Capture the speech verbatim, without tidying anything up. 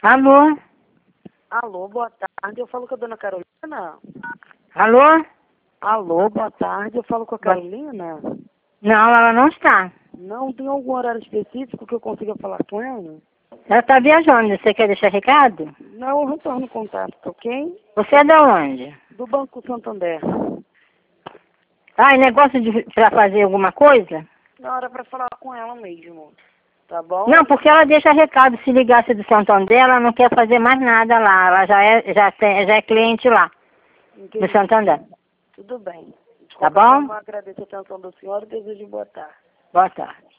Alô? Alô, boa tarde. Eu falo com a dona Carolina. Alô? Alô, boa tarde. Eu falo com a Carolina. Não, ela não está. Não tem algum horário específico que eu consiga falar com ela? Ela está viajando. Você quer deixar recado? Não, eu retorno o contato, ok? Você é de onde? Do Banco Santander. Ah, é negócio de para fazer alguma coisa? Na hora para falar com ela mesmo. Tá bom? Não, porque ela deixa recado. Se ligasse do Santander, ela não quer fazer mais nada lá. Ela já é, já tem, já é cliente lá, Entendi. do Santander. Tudo bem. De Tá qualquer bom? forma, eu agradeço a atenção do senhor e desejo boa tarde. Boa tarde.